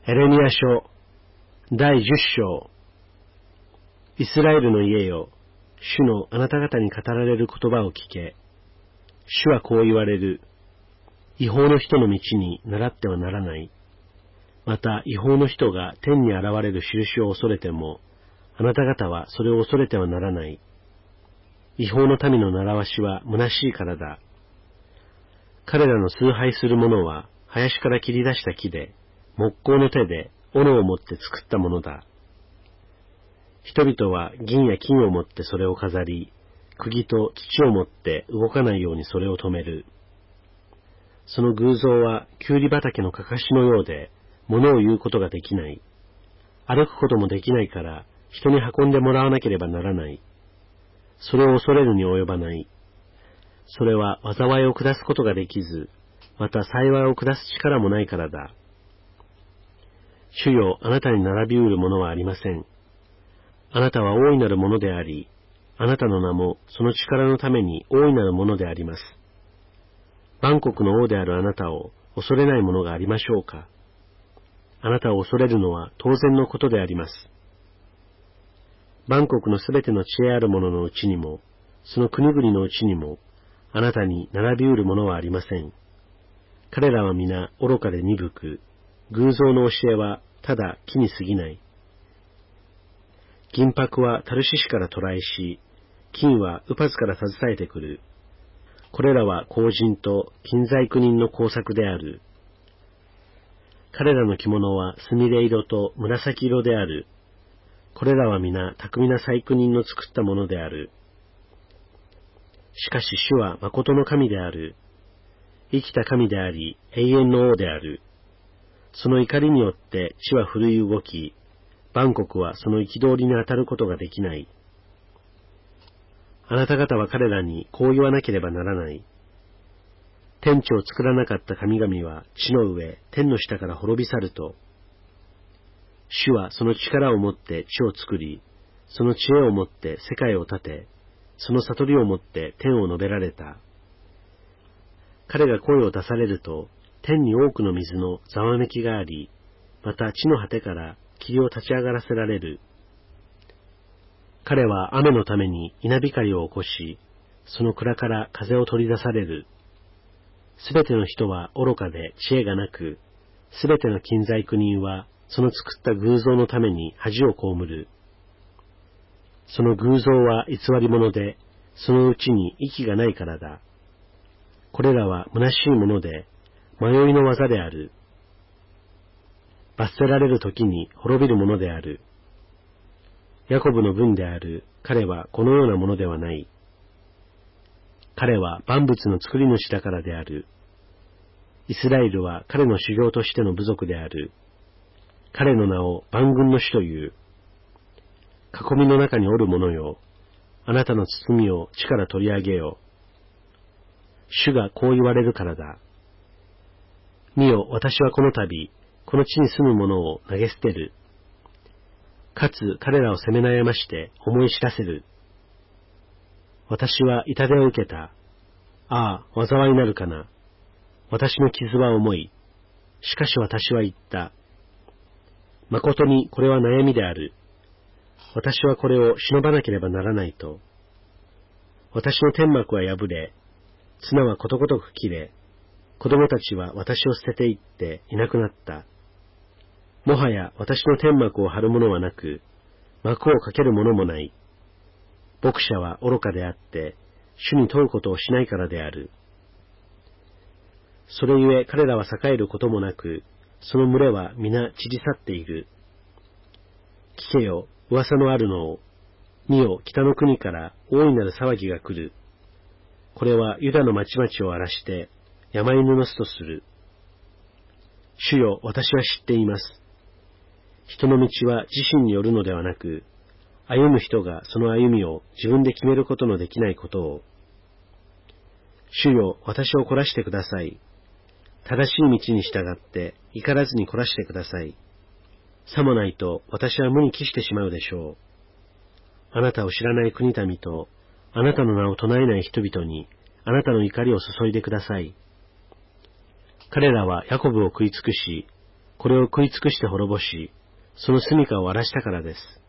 エレミヤ書第10章。イスラエルの家よ、主のあなた方に語られる言葉を聞け。主はこう言われる。違法の人の道に倣ってはならない。また違法の人が天に現れる印を恐れても、あなた方はそれを恐れてはならない。違法の民の習わしは虚しいからだ。彼らの崇拝する者は林から切り出した木で、木工の手で斧を持って作ったものだ。人々は銀や金を持ってそれを飾り、釘と土を持って動かないようにそれを止める。その偶像はキュウリ畑のかかしのようで、物を言うことができない。歩くこともできないから人に運んでもらわなければならない。それを恐れるに及ばない。それは災いを下すことができず、また幸いを下す力もないからだ。主よ、あなたに並びうるものはありません。あなたは大いなるものであり、あなたの名もその力のために大いなるものであります。万国の王であるあなたを恐れないものがありましょうか。あなたを恐れるのは当然のことであります。万国のすべての知恵ある者のうちにも、その国々のうちにも、あなたに並びうるものはありません。彼らは皆愚かで鈍く、偶像の教えはただ木に過ぎない。銀箔はタルシシから渡来し、金はウパズから携えてくる。これらは工人と金細工人の工作である。彼らの着物はすみれ色と紫色である。これらは皆巧みな細工人の作ったものである。しかし主は誠の神である。生きた神であり、永遠の王である。その怒りによって地は震い動き、万国はその憤りに当たることができない。あなた方は彼らにこう言わなければならない。天地を作らなかった神々は地の上、天の下から滅び去ると。主はその力をもって地を作り、その知恵をもって世界を立て、その悟りをもって天を述べられた。彼が声を出されると、天に多くの水のざわめきがあり、また地の果てから霧を立ち上がらせられる。彼は雨のために稲光を起こし、その蔵から風を取り出される。すべての人は愚かで知恵がなく、すべての金細工人はその作った偶像のために恥を被る。その偶像は偽り者で、そのうちに息がないからだ。これらは虚しいもので、迷いの技である。罰せられる時に滅びるものである。ヤコブの分である彼はこのようなものではない。彼は万物の作り主だからである。イスラエルは彼の修行としての部族である。彼の名を万軍の主という。囲みの中におる者よ、あなたの包みを地から取り上げよ。主がこう言われるからだ。見よ、私はこの度、この地に住む者を投げ捨てる。かつ彼らを責め悩まして思い知らせる。私は痛手を受けた。ああ、災いなるかな。私の傷は重い。しかし私は言った。誠にこれは悩みである。私はこれを忍ばなければならないと。私の天幕は破れ、綱はことごとく切れ、子供たちは私を捨てて行っていなくなった。もはや私の天幕を張るものはなく、幕をかけるものもない。牧者は愚かであって、主に問うことをしないからである。それゆえ彼らは栄えることもなく、その群れは皆散り去っている。聞けよ、噂のあるのを。見よ、北の国から大いなる騒ぎが来る。これはユダの町々を荒らして、山犬の巣とする。主よ、私は知っています。人の道は自身によるのではなく、歩む人がその歩みを自分で決めることのできないことを。主よ、私を凝らしてください。正しい道に従って怒らずに凝らしてください。さもないと私は無に帰してしまうでしょう。あなたを知らない国民と、あなたの名を唱えない人々に、あなたの怒りを注いでください。彼らはヤコブを食い尽くし、 これを食い尽くして滅ぼし、その住処を荒らしたからです。